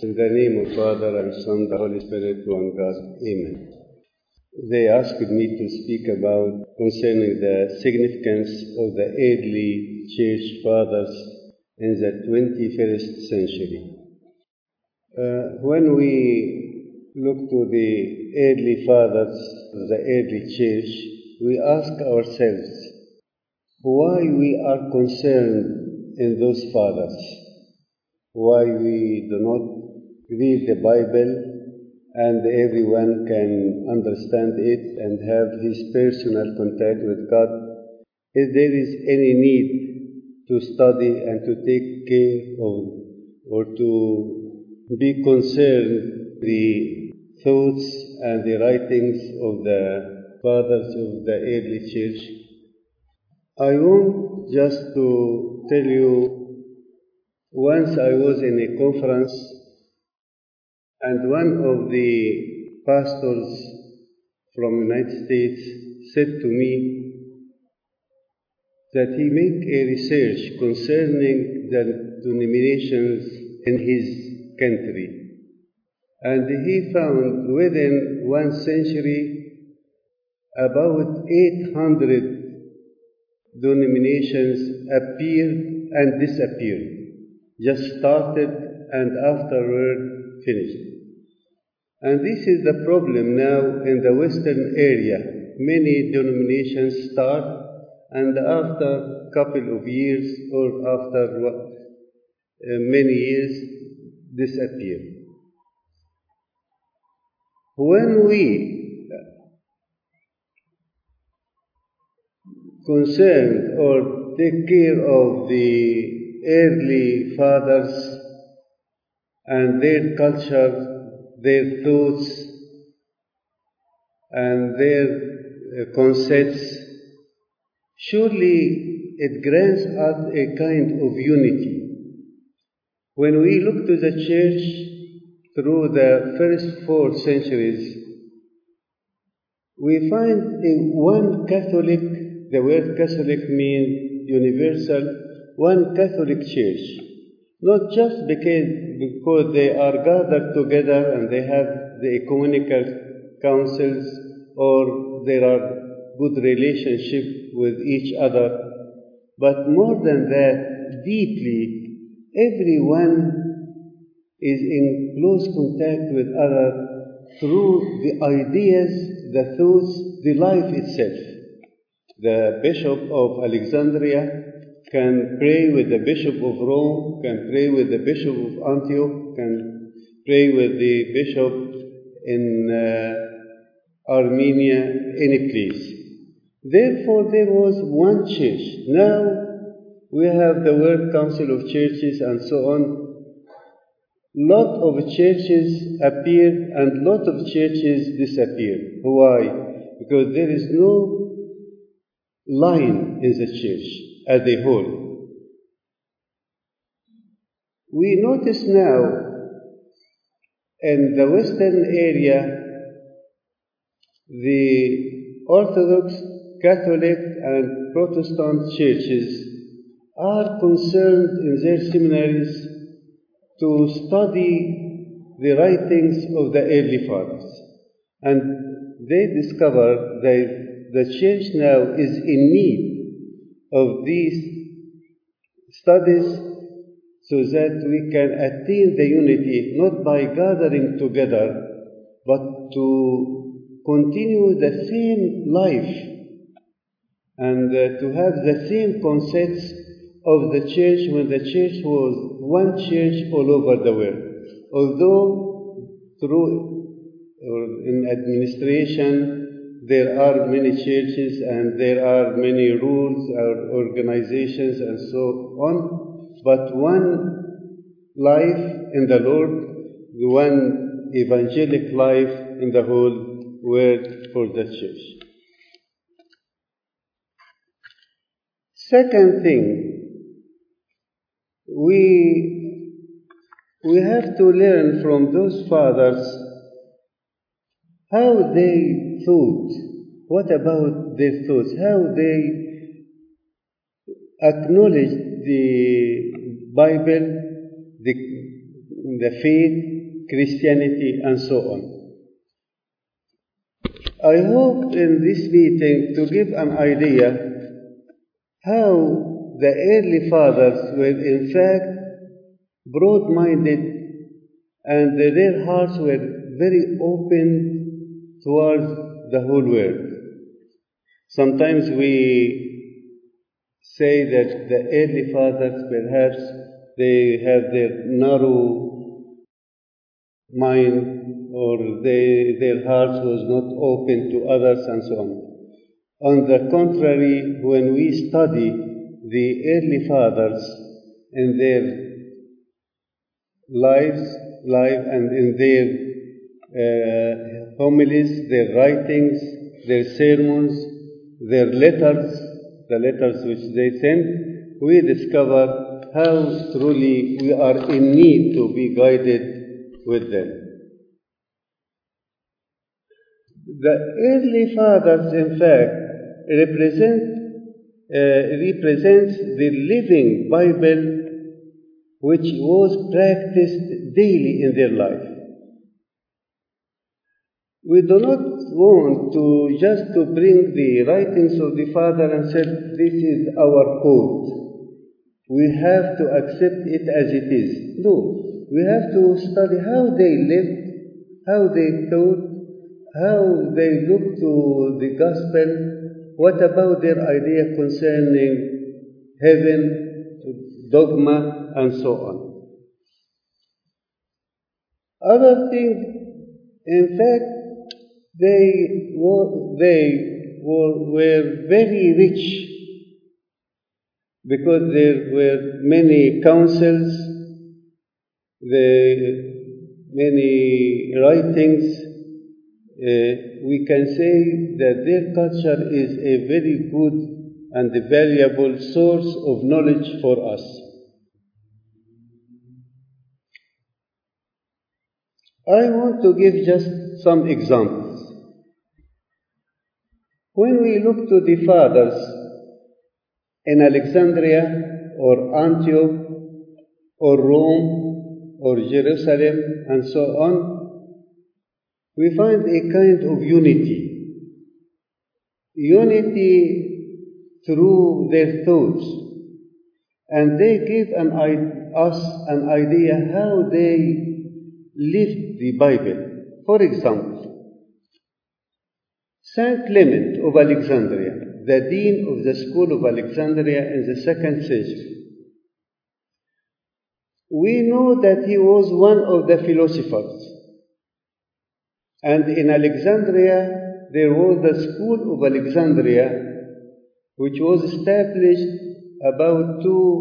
In the name of Father and Son and the Holy Spirit, one God. Amen. They asked me to speak about concerning the significance of the early church fathers in the 21st century. When we look to the early fathers of the early church, we ask ourselves why we are concerned in those fathers, why we do not read the Bible and everyone can understand it and have his personal contact with God. If there is any need to study and to take care of or to be concerned the thoughts and the writings of the fathers of the early church, I want just to tell you, once I was in a conference and one of the pastors from the United States said to me that he make a research concerning the denominations in his country. And he found within 1 century about 800 denominations appeared and disappeared, just started and afterward finished. And this is the problem now in the Western area. Many denominations start and after a couple of years or after many years disappear. When we concern or take care of the early fathers and their culture, their thoughts and their concepts, surely it grants us a kind of unity. When we look to the church through the first 4 centuries, we find in one Catholic, the word Catholic means universal, one Catholic church. Not just because they are gathered together and they have the ecumenical councils or there are good relationship with each other, but more than that, deeply, everyone is in close contact with others through the ideas, the thoughts, the life itself. The Bishop of Alexandria can pray with the Bishop of Rome, can pray with the Bishop of Antioch, can pray with the Bishop in Armenia, any place. Therefore, there was one church. Now, we have the World Council of Churches and so on. Lot of churches appeared and lot of churches disappeared. Why? Because there is no line in the church as a whole. We notice now in the Western area, the Orthodox, Catholic and Protestant churches are concerned in their seminaries to study the writings of the early fathers. And they discover that the church now is in need of these studies so that we can attain the unity not by gathering together but to continue the same life and to have the same concepts of the church when the church was one church all over the world. Although through or in administration there are many churches and there are many rules or organizations and so on, but one life in the Lord, one evangelic life in the whole world for the church. Second thing, we have to learn from those fathers how they thought. What about their thoughts? How they acknowledged the Bible, the faith, Christianity, and so on. I hope in this meeting to give an idea how the early fathers were in fact broad-minded and their hearts were very open towards the whole world. Sometimes we say that the early fathers perhaps they have their narrow mind or their hearts was not open to others and so on. On the contrary, when we study the early fathers in their life and in their homilies, their writings, their sermons, their letters, the letters which they sent, we discover how truly we are in need to be guided with them. The early fathers, in fact, represents the living Bible which was practiced daily in their life. We do not want to just to bring the writings of the Father and say, this is our code. We have to accept it as it is. No, we have to study how they lived, how they thought, how they looked to the gospel, what about their idea concerning heaven, dogma, and so on. Other things, in fact, they were very rich because there were many councils, many writings. We can say that their culture is a very good and valuable source of knowledge for us. I want to give just some examples. When we look to the fathers in Alexandria or Antioch or Rome or Jerusalem and so on, we find a kind of unity. Unity through their thoughts. And they give us an idea how they lived the Bible. For example, Saint Clement of Alexandria, the dean of the school of Alexandria in the 2nd century. We know that he was one of the philosophers. And in Alexandria, there was the school of Alexandria, which was established about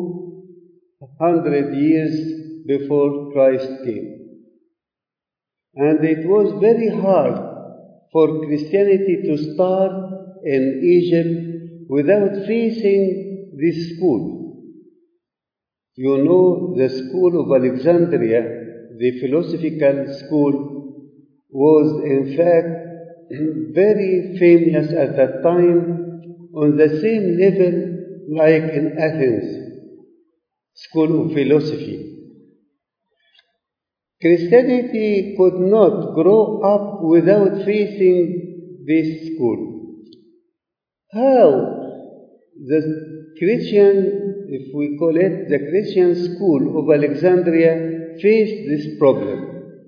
200 years before Christ came. And it was very hard for Christianity to start in Egypt without facing this school. You know, the school of Alexandria, the philosophical school, was in fact very famous at that time, on the same level like in Athens, school of philosophy. Christianity could not grow up without facing this school. How the Christian, if we call it the Christian school of Alexandria, faced this problem?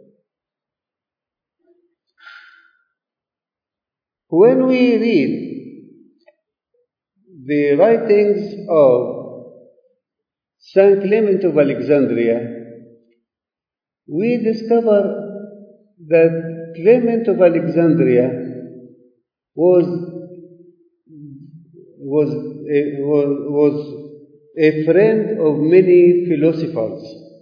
When we read the writings of Saint Clement of Alexandria, we discover that Clement of Alexandria was a friend of many philosophers.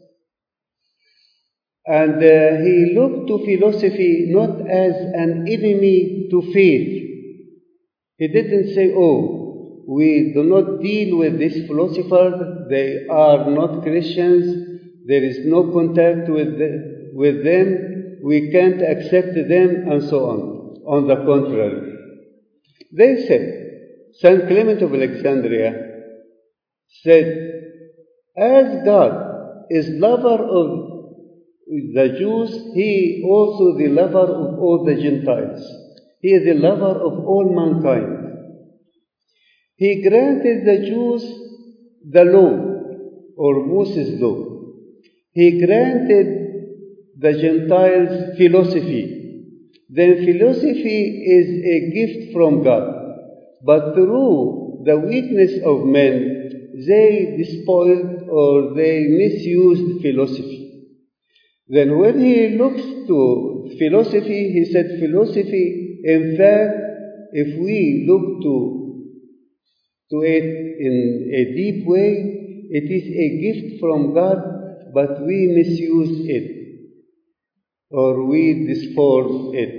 And he looked to philosophy not as an enemy to faith. He didn't say, oh, we do not deal with these philosophers, they are not Christians, there is no contact with them, we can't accept them, and so on. On the contrary. They said, St. Clement of Alexandria said, as God is lover of the Jews, he also the lover of all the Gentiles. He is the lover of all mankind. He granted the Jews the law, or Moses' law. He granted the Gentiles philosophy. Then philosophy is a gift from God. But through the weakness of men, they despoiled or they misused philosophy. Then when he looks to philosophy, he said philosophy, in fact, if we look to it in a deep way, it is a gift from God, but we misuse it, or we distort it.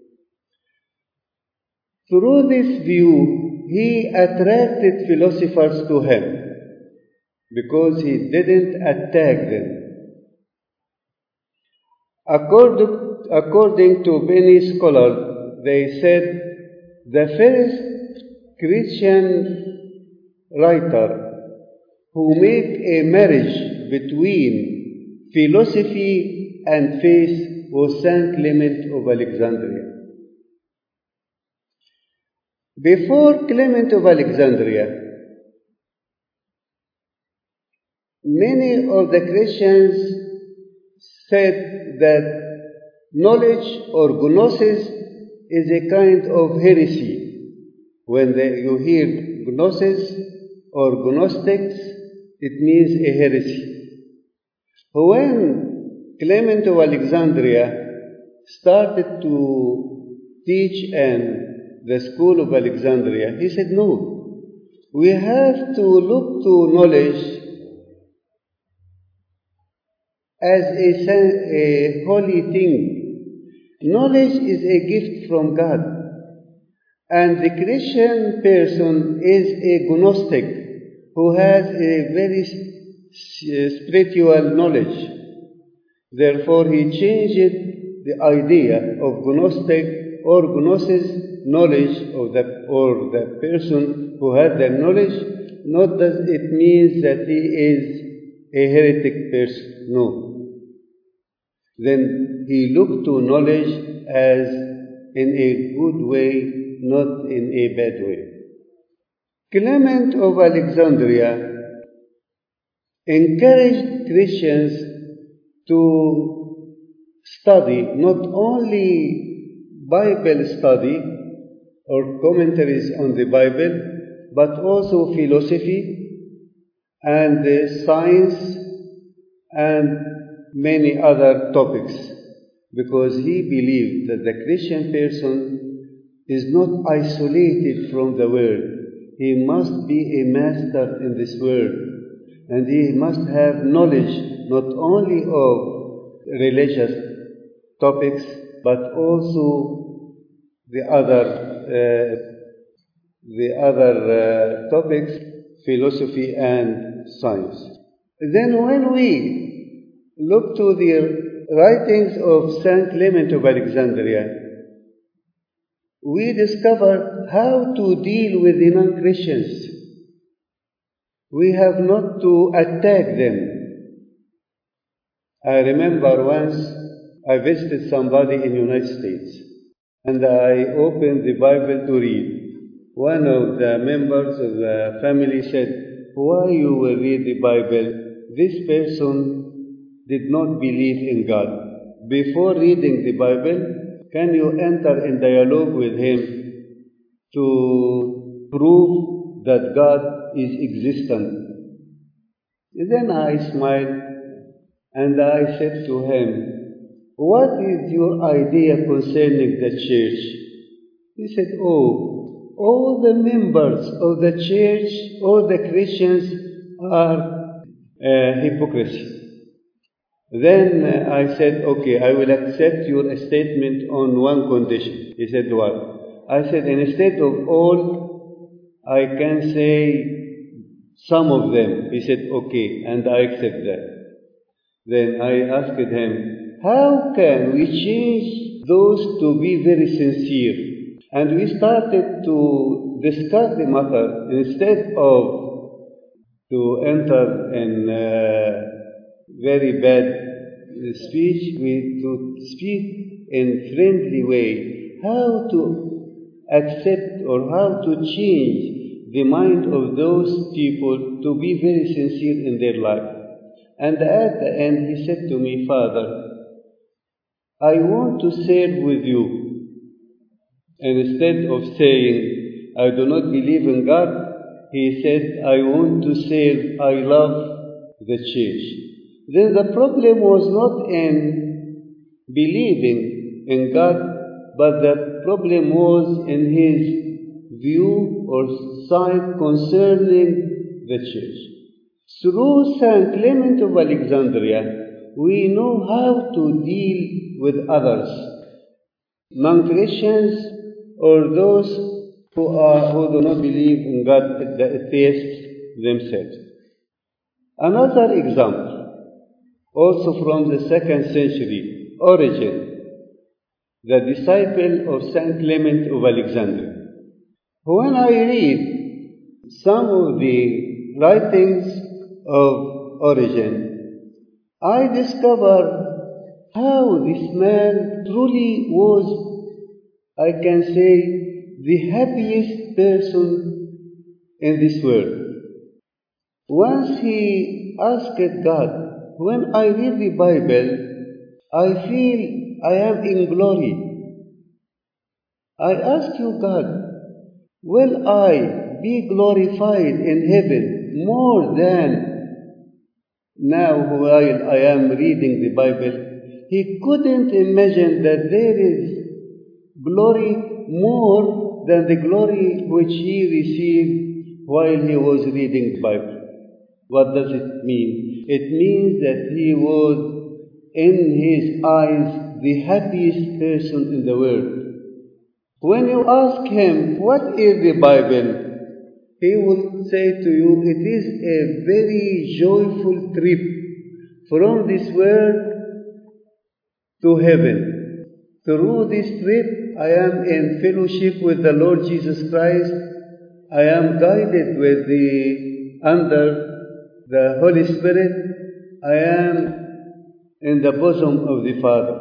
Through this view, he attracted philosophers to him, because he didn't attack them. According to many scholars, they said the first Christian writer who made a marriage between philosophy and faith was Saint Clement of Alexandria. Before Clement of Alexandria, many of the Christians said that knowledge or gnosis is a kind of heresy. When you hear gnosis or gnostics, it means a heresy. When Clement of Alexandria started to teach in the school of Alexandria, he said, no, we have to look to knowledge as a holy thing. Knowledge is a gift from God. And the Christian person is a gnostic who has a very spiritual knowledge. Therefore, he changed the idea of gnostic or gnosis knowledge of the person who had the knowledge. Not that it means that he is a heretic person. No. Then he looked to knowledge as in a good way, not in a bad way. Clement of Alexandria encouraged Christians to study not only Bible study or commentaries on the Bible, but also philosophy and science and many other topics, because he believed that the Christian person is not isolated from the world. He must be a master in this world, and he must have knowledge not only of religious topics, but also the other topics, philosophy and science. Then when we look to the writings of Saint Clement of Alexandria, we discover how to deal with the non-Christians. We have not to attack them. I remember once I visited somebody in the United States, and I opened the Bible to read. One of the members of the family said, "Why you will read the Bible? This person did not believe in God. Before reading the Bible, can you enter in dialogue with him to prove that God is existent?" Then I smiled and I said to him, "What is your idea concerning the church?" He said, "Oh, all the members of the church, all the Christians are hypocrisy." Then I said, "Okay, I will accept your statement on one condition." He said, "What?" I said, "Instead of all, I can say some of them." He said, "Okay," and I accept that. Then I asked him, "How can we change those to be very sincere?" And we started to discuss the matter instead of to enter in very bad speech, to speak in friendly way, how to accept or how to change the mind of those people to be very sincere in their life. And at the end he said to me, Father, I want to serve with you. And instead of saying, I do not believe in God, he said, I want to serve, I love the church. Then the problem was not in believing in God, but the problem was in his view or side concerning the church. Through St. Clement of Alexandria, we know how to deal with others, non-Christians or those who do not believe in God, the atheists themselves. Another example, also from the 2nd century, Origen, the disciple of St. Clement of Alexandria. When I read some of the writings of Origen, I discover how this man truly was, I can say, the happiest person in this world. Once he asked God, when I read the Bible, I feel I am in glory. I ask you, God, will I be glorified in heaven more than now while I am reading the Bible? He couldn't imagine that there is glory more than the glory which he received while he was reading the Bible. What does it mean? It means that he was, in his eyes, the happiest person in the world. When you ask him, what is the Bible? He will say to you, it is a very joyful trip from this world to heaven. Through this trip, I am in fellowship with the Lord Jesus Christ. I am guided under the Holy Spirit. I am in the bosom of the Father.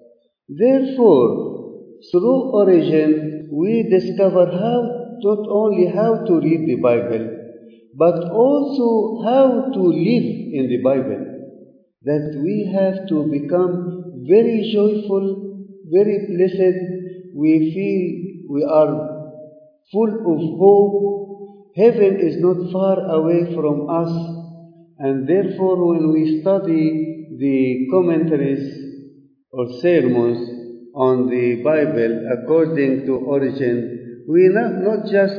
Therefore, through Origen, we discover not only how to read the Bible, but also how to live in the Bible. That we have to become very joyful, very blessed. We feel we are full of hope. Heaven is not far away from us. And therefore, when we study the commentaries or sermons on the Bible according to Origen, we not just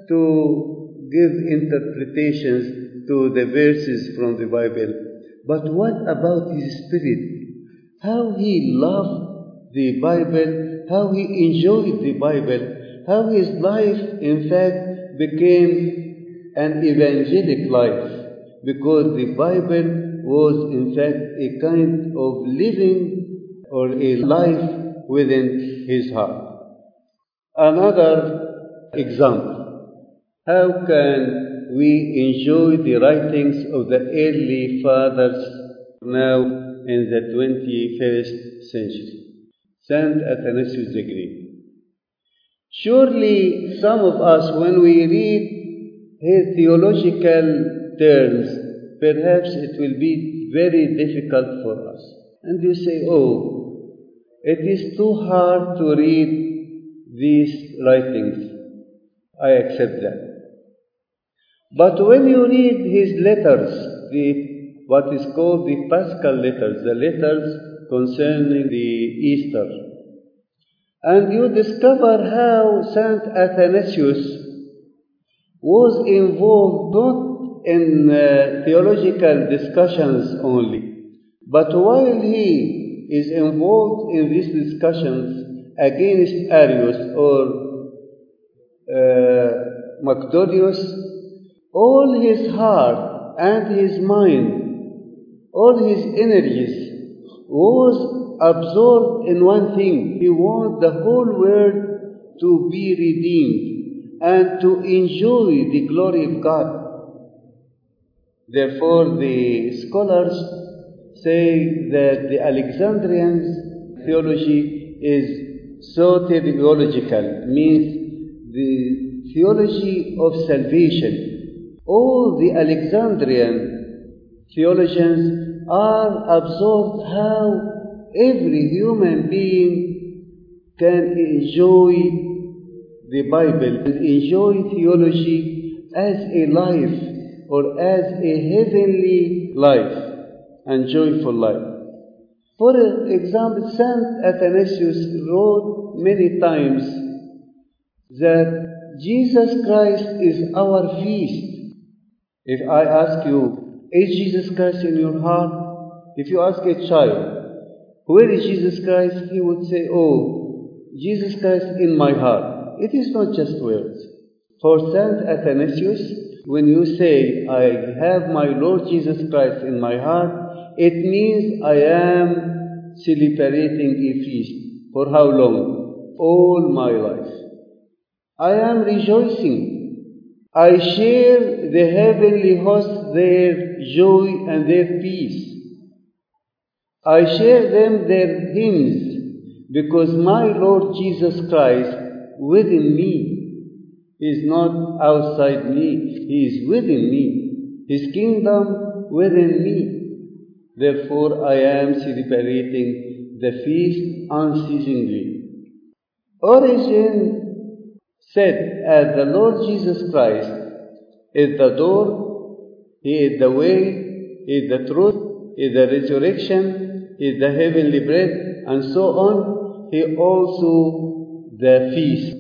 to give interpretations to the verses from the Bible, but what about his spirit? How he loved the Bible, how he enjoyed the Bible, how his life, in fact, became an evangelic life, because the Bible was, in fact, a kind of living or a life within his heart. Another example, how can we enjoy the writings of the early fathers now in the 21st century? Saint Athanasius the Great. Surely some of us, when we read his theological terms, perhaps it will be very difficult for us. And you say, oh, it is too hard to read these writings. I accept that. But when you read his letters, what is called the Paschal letters, the letters concerning the Easter, and you discover how Saint Athanasius was involved not in theological discussions only, but while he is involved in these discussions against Arius or Macdonius, all his heart and his mind, all his energies was absorbed in one thing. He wanted the whole world to be redeemed and to enjoy the glory of God. Therefore, the scholars say that the Alexandrian theology is soteriological, means the theology of salvation. All the Alexandrian theologians are absorbed how every human being can enjoy the Bible and enjoy theology as a life or as a heavenly life and joyful life. For example, Saint Athanasius wrote many times that Jesus Christ is our feast. If I ask you, is Jesus Christ in your heart? If you ask a child, where is Jesus Christ? He would say, oh, Jesus Christ in my heart. It is not just words. For Saint Athanasius, when you say, I have my Lord Jesus Christ in my heart, it means I am celebrating a feast. For how long? All my life. I am rejoicing. I share the heavenly host their joy and their peace. I share them their hymns because my Lord Jesus Christ within me is not outside me. He is within me. His kingdom within me. Therefore, I am celebrating the feast unceasingly. Origen said, as the Lord Jesus Christ is the door, He is the way, He is the truth, He is the resurrection, He is the heavenly bread, and so on, He also the feast.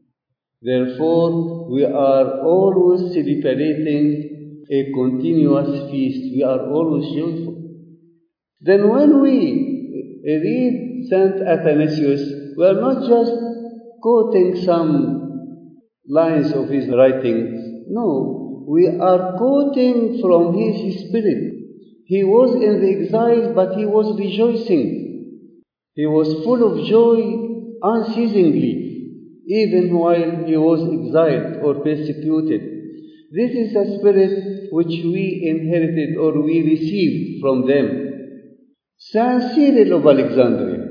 Therefore, we are always celebrating a continuous feast. We are always joyful. Then when we read Saint Athanasius, we are not just quoting some lines of his writings. No, we are quoting from his spirit. He was in the exile, but he was rejoicing. He was full of joy unceasingly, even while he was exiled or persecuted. This is a spirit which we inherited or we received from them. Saint Cyril of Alexandria.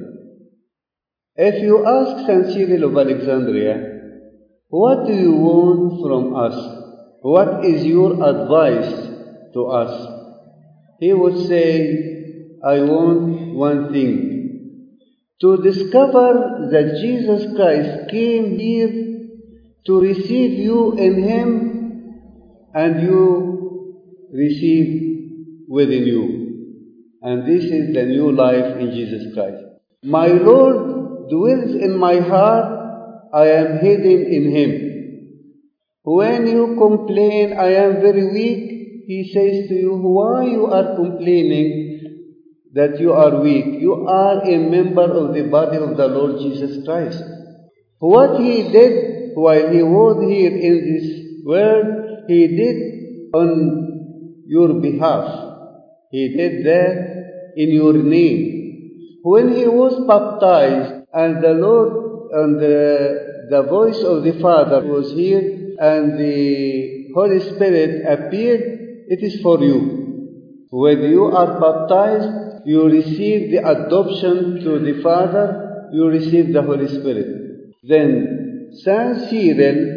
If you ask Saint Cyril of Alexandria, what do you want from us? What is your advice to us? He would say, I want one thing. To discover that Jesus Christ came here to receive you in Him and you receive within you. And this is the new life in Jesus Christ. My Lord dwells in my heart, I am hidden in Him. When you complain, I am very weak, He says to you, why you are complaining that you are weak? You are a member of the body of the Lord Jesus Christ. What He did while He was here in this world, He did on your behalf. He did that in your name. When He was baptized and the Lord and the voice of the Father was here and the Holy Spirit appeared, it is for you. When you are baptized, you receive the adoption to the Father, you receive the Holy Spirit. Then Saint Cyril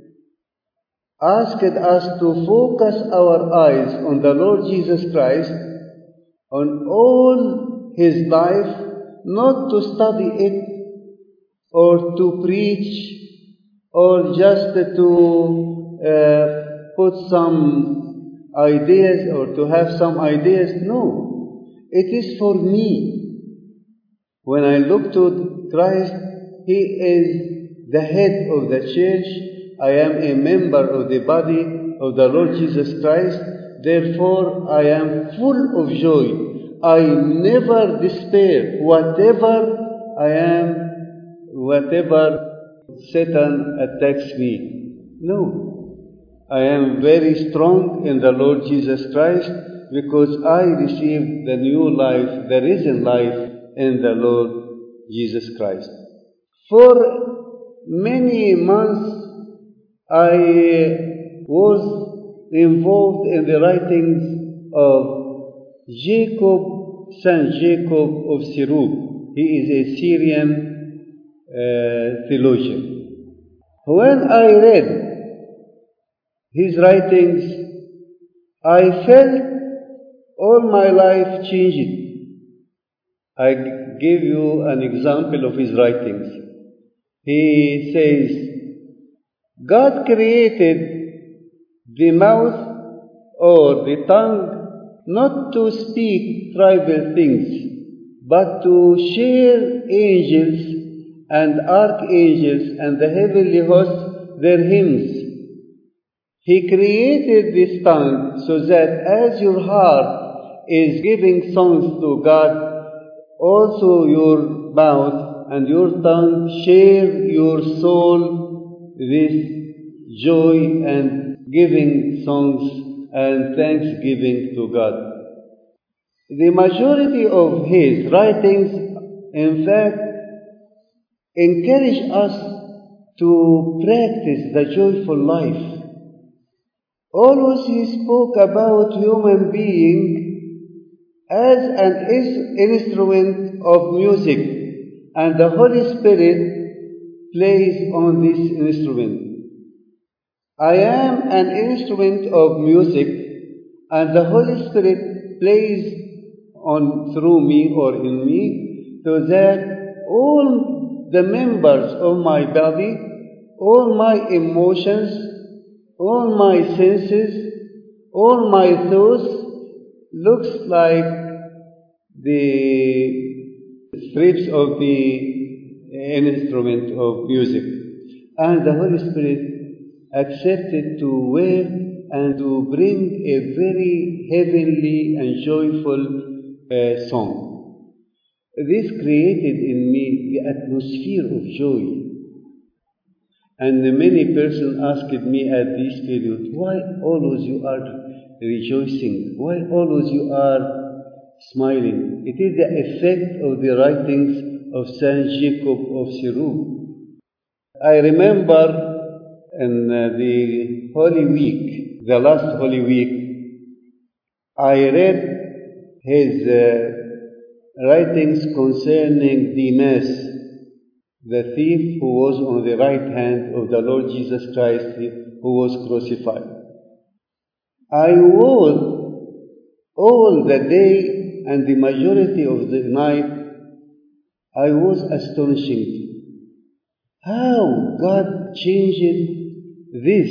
asked us to focus our eyes on the Lord Jesus Christ, on all His life, not to study it or to preach or just to put some ideas or to have some ideas. No, it is for me. When I look to Christ, He is the head of the church. I am a member of the body of the Lord Jesus Christ. Therefore, I am full of joy. I never despair. Whatever I am, whatever Satan attacks me. No. I am very strong in the Lord Jesus Christ because I received the new life, the risen life in the Lord Jesus Christ. For many months, I was involved in the writings of Jacob Saint Jacob of Sirub. He is a Syrian theologian. When I read his writings, I felt all my life changed. I give you an example of his writings. He says, God created the mouth or the tongue not to speak trivial things, but to share angels and archangels and the heavenly hosts their hymns. He created this tongue so that as your heart is giving songs to God, also your mouth and your tongue share your soul this joy and giving songs and thanksgiving to God. The majority of his writings, in fact, encourage us to practice the joyful life. Always he spoke about human being as an instrument of music, and the Holy Spirit plays on this instrument. I am an instrument of music, and the Holy Spirit plays on through me or in me, so that all the members of my body, all my emotions, all my senses, all my thoughts looks like the strips of the instrument of music. And the Holy Spirit accepted to work and to bring a very heavenly and joyful song. This created in me the atmosphere of joy. And many persons asked me at this period, why always you are rejoicing? Why always you are smiling? It is the effect of the writings of Saint Jacob of Sirub. I remember in the Holy Week, the last Holy Week, I read his writings concerning Demas, the thief who was on the right hand of the Lord Jesus Christ, who was crucified. I was all the day and the majority of the night, I was astonishing how God changed this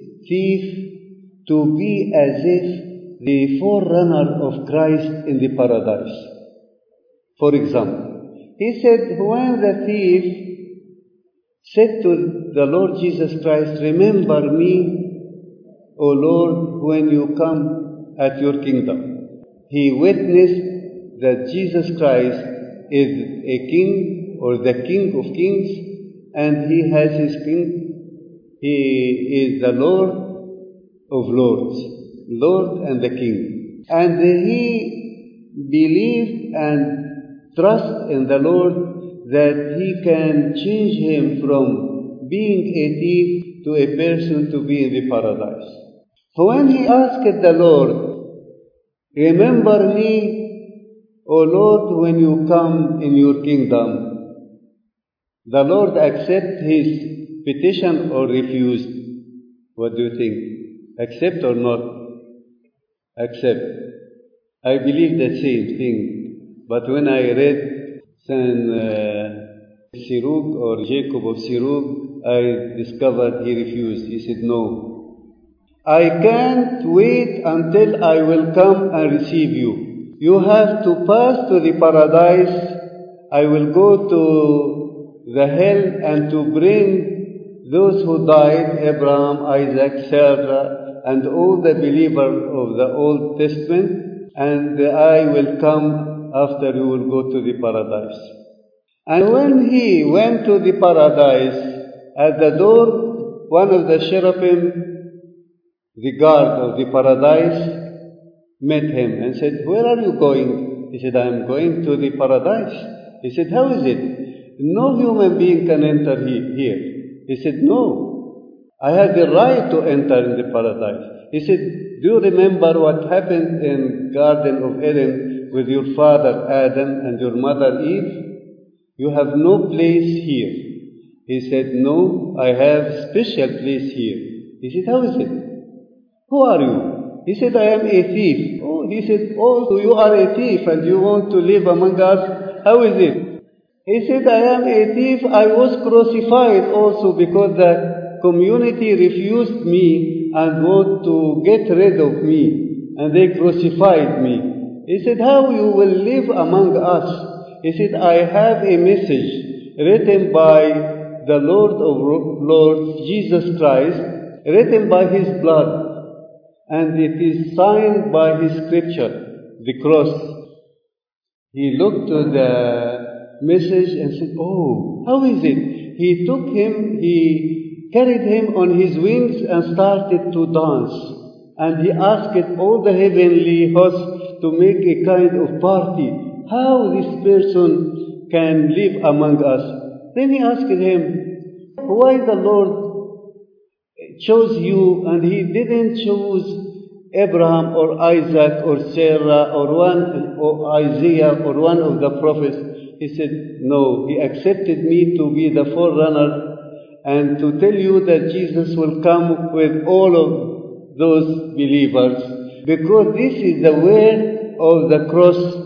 thief to be as if the forerunner of Christ in the paradise. For example, he said, when the thief said to the Lord Jesus Christ, remember me, O Lord, when you come at your kingdom. He witnessed that Jesus Christ is a king or the King of kings, and he has his king. He is the Lord of lords, Lord and the King. And he believed and trusted in the Lord that he can change him from being a thief to a person to be in the paradise. So when he asked the Lord, remember me, O Lord, when you come in your kingdom, the Lord accept his petition or refused? What do you think? Accept or not? Accept. I believe the same thing. But when I read Saint Sirub or Jacob of Sirub, I discovered he refused. He said, no. I can't wait until I will come and receive you. You have to pass to the paradise. I will go to the hell and to bring those who died, Abraham, Isaac, Sarah, and all the believers of the Old Testament, and I will come after you will go to the paradise. And when he went to the paradise, at the door, one of the cherubim, the guard of the paradise, met him and said, where are you going? He said, I am going to the paradise. He said, how is it? No human being can enter here. He said, no, I have the right to enter in the paradise. He said, do you remember what happened in Garden of Eden with your father Adam and your mother Eve, you have no place here. He said, no, I have special place here. He said, how is it? Who are you? He said, I am a thief. Oh, he said, oh, so you are a thief and you want to live among us? How is it? He said, I am a thief. I was crucified also because the community refused me and want to get rid of me. And they crucified me. He said, how you will live among us? He said, I have a message written by the Lord of Lords, Jesus Christ, written by His blood. And it is signed by His scripture, the cross. He looked to the message and said, oh, how is it? He took him, he carried him on his wings and started to dance. And he asked all the heavenly hosts to make a kind of party. How this person can live among us? Then he asked him, why the Lord chose you and He didn't choose Abraham or Isaac or Sarah or Isaiah or one of the prophets? He said, no, He accepted me to be the forerunner and to tell you that Jesus will come with all of those believers, because this is the way of the cross.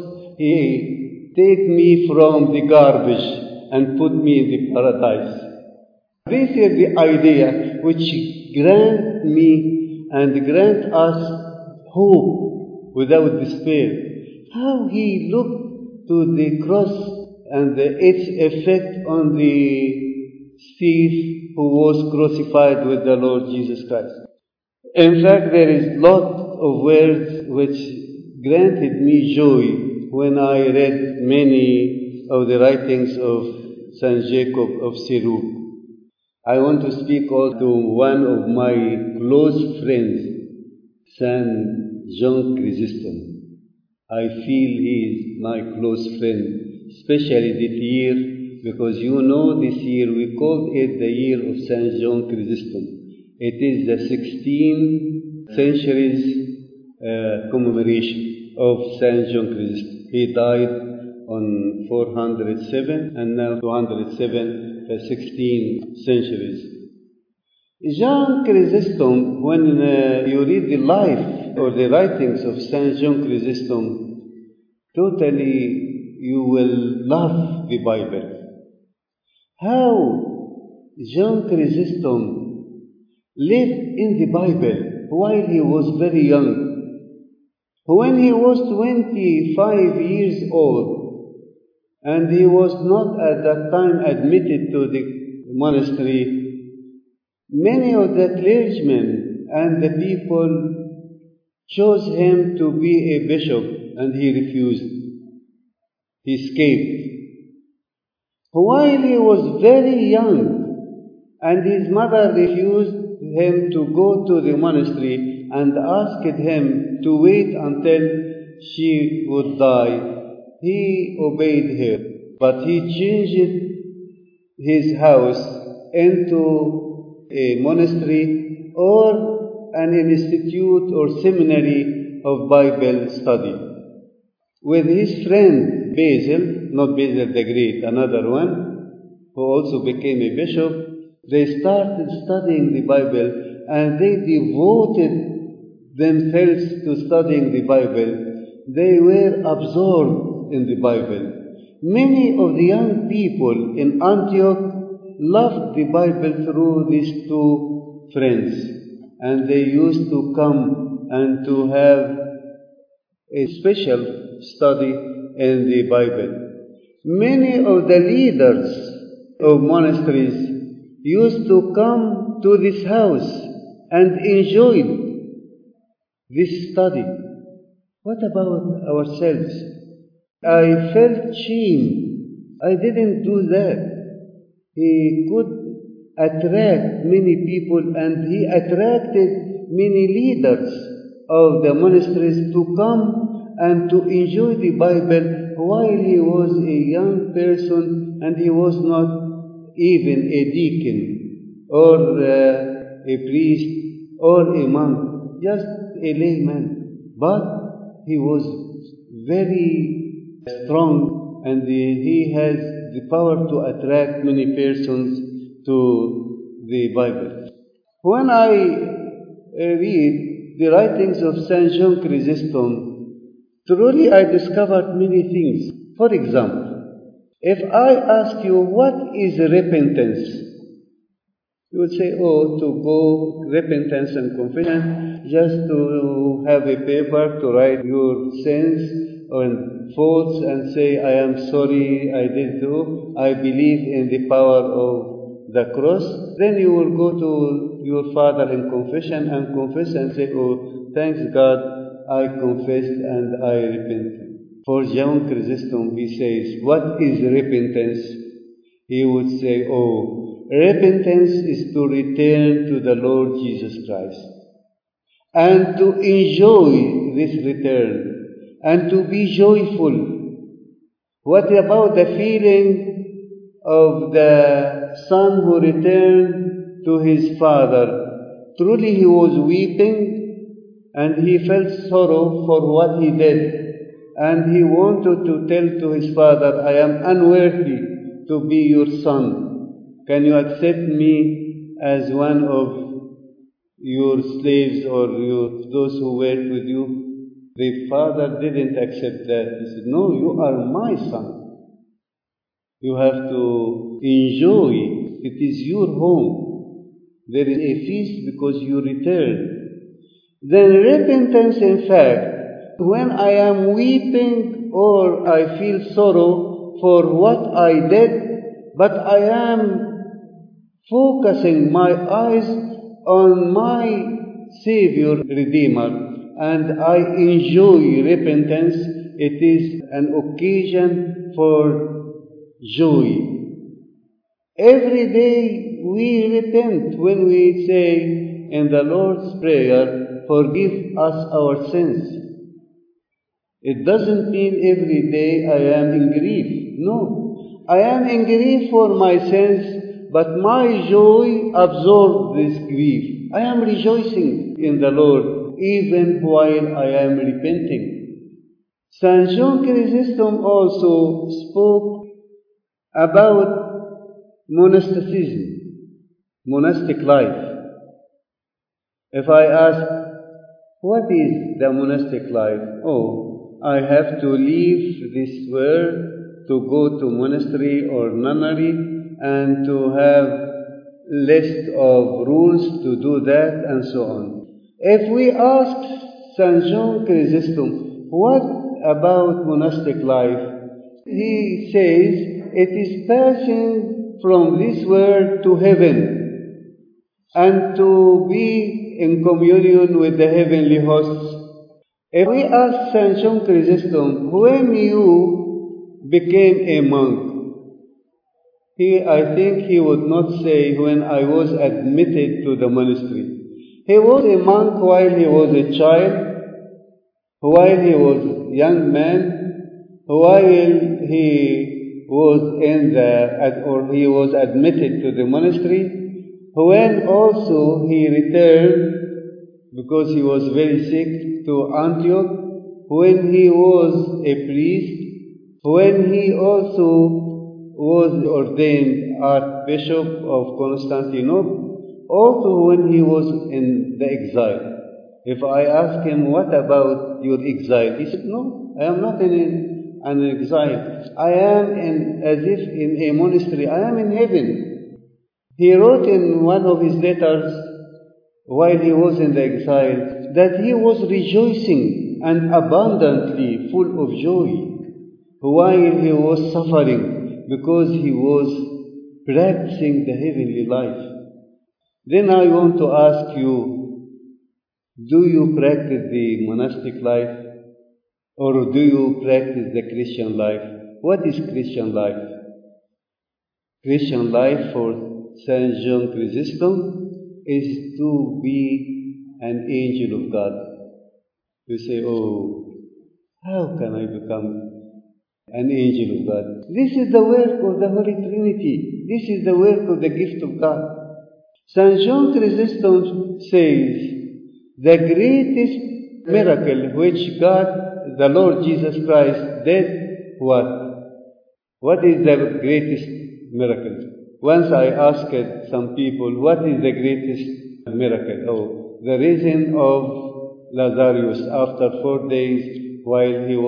He take me from the garbage and put me in the paradise. This is the idea which grant me and grant us hope without despair. How he looked to the cross and its effect on the thief who was crucified with the Lord Jesus Christ. In fact, there is lot of words which granted me joy when I read many of the writings of Saint Jacob of Syrup. I want to speak also to one of my close friends, Saint John Chrysostom. I feel he is my close friend, especially this year, because you know this year we called it the year of Saint John Chrysostom. It is the 16th century's commemoration of Saint John Chrysostom. He died on 407 and now 207, 16 centuries. John Chrysostom, when you read the life or the writings of Saint John Chrysostom, totally you will love the Bible. How John Chrysostom lived in the Bible while he was very young. When he was 25 years old, and he was not at that time admitted to the monastery, many of the clergymen and the people chose him to be a bishop, and he refused. He escaped. While he was very young, and his mother refused him to go to the monastery and asked him to wait until she would die, he obeyed her, but he changed his house into a monastery or an institute or seminary of Bible study. With his friend Basil, not Basil the Great, another one, who also became a bishop, they started studying the Bible and they devoted themselves to studying the Bible. They were absorbed in the Bible. Many of the young people in Antioch loved the Bible through these two friends, and they used to come and to have a special study in the Bible. Many of the leaders of monasteries used to come to this house and enjoy this study. What about ourselves? I felt shame. I didn't do that. He could attract many people, and he attracted many leaders of the monasteries to come and to enjoy the Bible while he was a young person and he was not even a deacon or a priest or a monk, just a layman. But he was very strong, and he has the power to attract many persons to the Bible. When I read the writings of Saint John Chrysostom, truly I discovered many things. For example, if I ask you what is repentance, you would say, to go repentance and confession, just to have a paper to write your sins and faults and say, I am sorry, I did do, I believe in the power of the cross. Then you will go to your Father in confession and confess and say, thanks God, I confessed and I repented. For John Chrysostom, he says, what is repentance? He would say, repentance is to return to the Lord Jesus Christ and to enjoy this return and to be joyful. What about the feeling of the son who returned to his father? Truly he was weeping and he felt sorrow for what he did. And he wanted to tell to his father, I am unworthy to be your son. Can you accept me as one of your slaves or those who work with you? The father didn't accept that. He said, no, you are my son. You have to enjoy it. It is your home. There is a feast because you return. Then repentance, in fact, when I am weeping or I feel sorrow for what I did, but I am focusing my eyes on my Savior, Redeemer, and I enjoy repentance, it is an occasion for joy. Every day we repent when we say in the Lord's Prayer, forgive us our sins. It doesn't mean every day I am in grief. No. I am in grief for my sins, but my joy absorbs this grief. I am rejoicing in the Lord, even while I am repenting. Saint John Chrysostom also spoke about monasticism, monastic life. If I ask, what is the monastic life? I have to leave this world to go to monastery or nunnery and to have list of rules to do that and so on. If we ask Saint John Chrysostom, what about monastic life? He says it is passing from this world to heaven and to be in communion with the heavenly hosts. If we ask Saint John Chrysostom, when you became a monk, I think he would not say, when I was admitted to the monastery. He was a monk while he was a child, while he was a young man, while he was admitted to the monastery, when also he returned because he was very sick to Antioch, when he was a priest, when he also was ordained Archbishop of Constantinople, also when he was in the exile. If I ask him, what about your exile? He said, no, I am not in an exile. I am as if in a monastery. I am in heaven. He wrote in one of his letters, while he was in the exile, that he was rejoicing and abundantly full of joy while he was suffering because he was practicing the heavenly life. Then I want to ask you, do you practice the monastic life or do you practice the Christian life? What is Christian life? Christian life for Saint John Chrysostom is to be an angel of God. You say, how can I become an angel of God? This is the work of the Holy Trinity. This is the work of the gift of God. Saint John Chrysostom says, the greatest miracle which God, the Lord Jesus Christ, did what? What is the greatest miracle? Once I asked some people, what is the greatest miracle? Oh, the raising of Lazarus after 4 days while he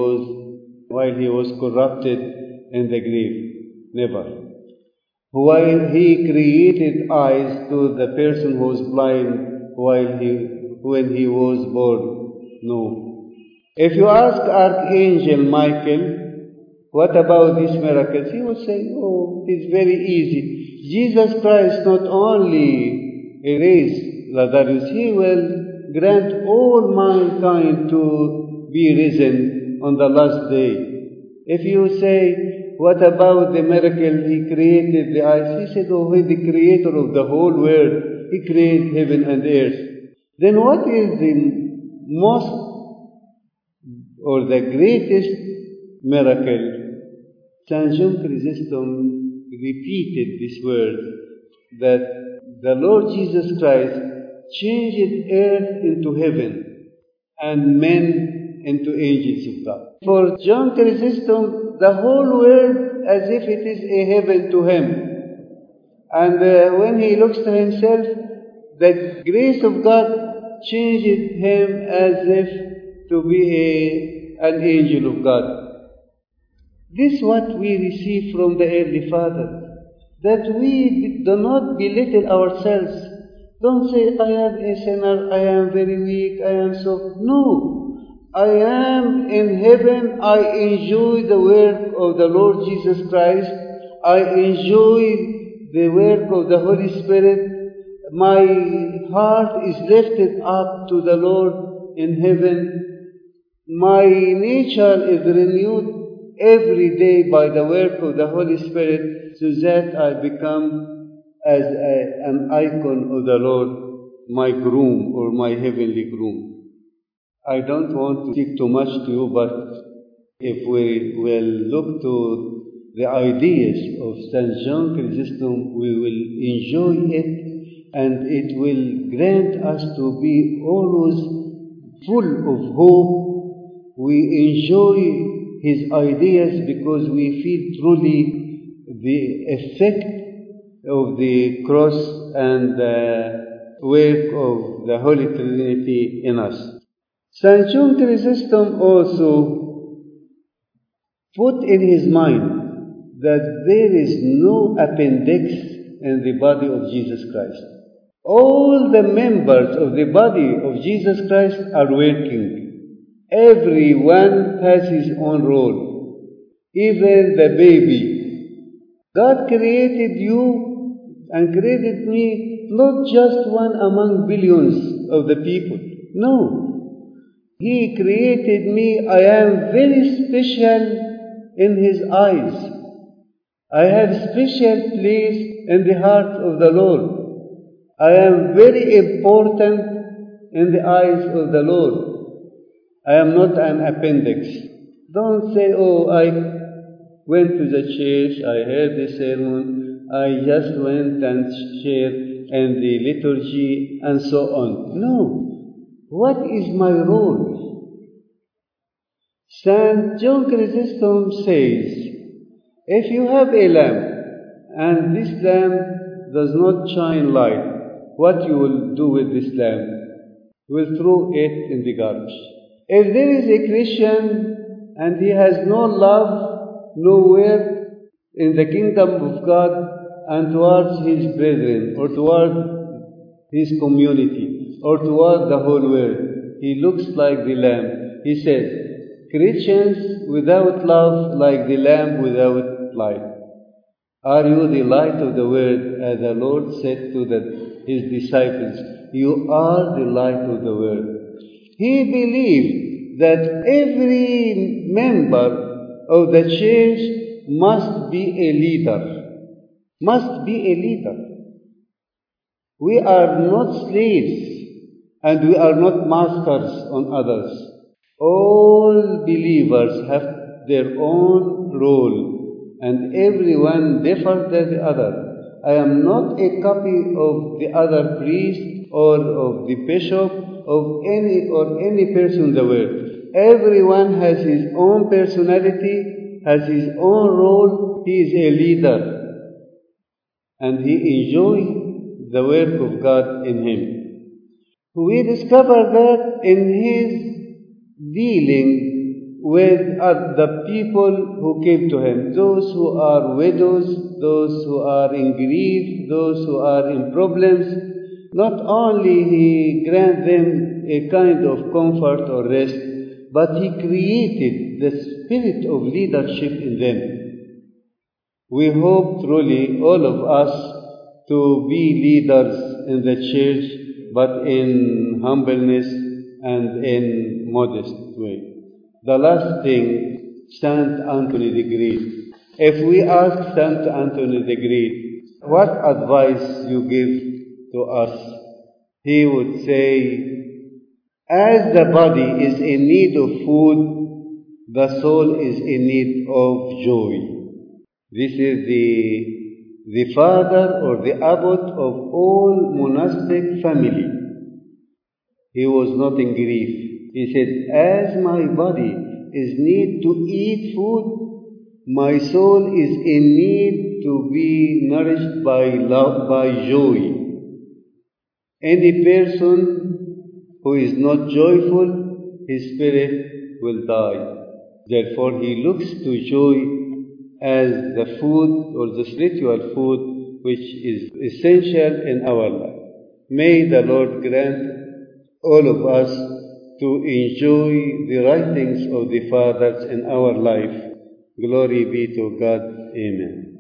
was corrupted in the grave. Never. While he created eyes to the person who was blind when he was born. No. If you ask Archangel Michael, what about these miracles? He would say, oh, it is very easy. Jesus Christ not only raised Lazarus, he will grant all mankind to be risen on the last day. If you say, what about the miracle he created the eyes? He said, oh, he's the creator of the whole world. He created heaven and earth. Then what is the most or the greatest miracle? Saint John Chrysostom repeated this word, that the Lord Jesus Christ changed earth into heaven and men into angels of God. For John Chrysostom, the whole world as if it is a heaven to him. And when he looks to himself, the grace of God changed him as if to be an angel of God. This is what we receive from the early fathers, that we do not belittle ourselves. Don't say, I am a sinner, I am very weak, I am so. No, I am in heaven, I enjoy the work of the Lord Jesus Christ, I enjoy the work of the Holy Spirit. My heart is lifted up to the Lord in heaven. My nature is renewed every day by the work of the Holy Spirit, so that I become as an icon of the Lord, my groom or my heavenly groom. I don't want to speak too much to you, but if we will look to the ideas of St. John Chrysostom, we will enjoy it, and it will grant us to be always full of hope. We enjoy his ideas because we feel truly the effect of the cross and the work of the Holy Trinity in us. St. John Chrysostom also put in his mind that there is no appendix in the body of Jesus Christ. All the members of the body of Jesus Christ are working. Everyone has his own role, even the baby. God created you and created me not just one among billions of the people. No. He created me. I am very special in His eyes. I have special place in the heart of the Lord. I am very important in the eyes of the Lord. I am not an appendix. Don't say, oh, I went to the church, I heard the sermon, I just went and shared in the liturgy and so on. No. What is my role? St. John Chrysostom says, if you have a lamp and this lamp does not shine light, what you will do with this lamp? You will throw it in the garbage. If there is a Christian and he has no love, no work in the kingdom of God and towards his brethren or towards his community or towards the whole world, he looks like the lamp. He says, Christians without love like the lamp without light. Are you the light of the world? As the Lord said to his disciples, you are the light of the world. He believed that every member of the church must be a leader. Must be a leader. We are not slaves and we are not masters on others. All believers have their own role and everyone differs than the other. I am not a copy of the other priest or of the bishop of any person in the world. Everyone has his own personality, has his own role. He is a leader, and he enjoys the work of God in him. We discover that in his dealing with the people who came to him, those who are widows, those who are in grief, those who are in problems. Not only he grant them a kind of comfort or rest, but he created the spirit of leadership in them. We hope truly, all of us, to be leaders in the church, but in humbleness and in modest way. The last thing, Saint Anthony the Great. If we ask Saint Anthony the Great, what advice you give to us, he would say, as the body is in need of food, the soul is in need of joy. This is the father or the abbot of all monastic family. He was not in grief. He said, as my body is need to eat food, my soul is in need to be nourished by love, by joy. Any person who is not joyful, his spirit will die. Therefore, he looks to joy as the food or the spiritual food which is essential in our life. May the Lord grant all of us to enjoy the writings of the Fathers in our life. Glory be to God. Amen.